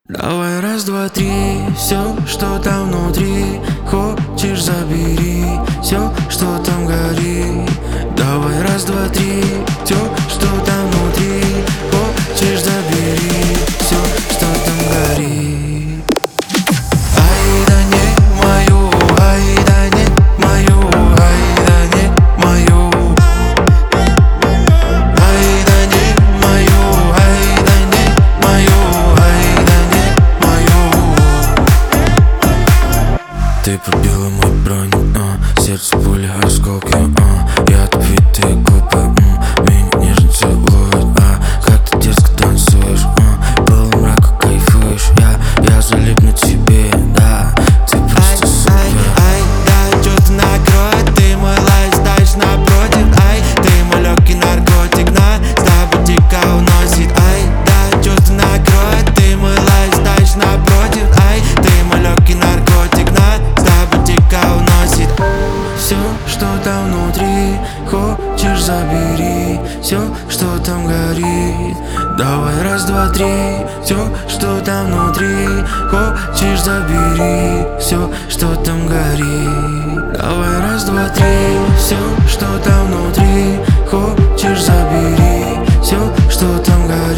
Давай раз, два, три, все, что там внутри, хочешь забери, все, что там горит. Давай раз, два, три, все, что там внутри, хочешь забери, все, что там горит. Ай, да не мою, ай, да не мою, ай, да не мою. Ай, да не мою, ай, да не мою, ай, да не мою. Ты пробила мой броник, сердце пули, осколки, я тупитые губы, меня нежно целует, как ты дерзко танцуешь, полумрака кайфуешь, я залипну тебе, да, ты просто супер. Ай, да, чувство накроет, ты мой лайф, дальше напротив, ай, ты мой легкий наркотик, нас с тобой дико уносит, ай, да, чувство накроет, ты мой лайф, дальше напротив, ай, ты мой легкий наркотик, нас с тобой дико уносит. Все, что там внутри, хочешь забери, все, что там горит. Давай раз, два, три, все, что там внутри, хочешь забери, все, что там горит. Давай раз, два, три, все, что там внутри, хочешь забери, все, что там горит.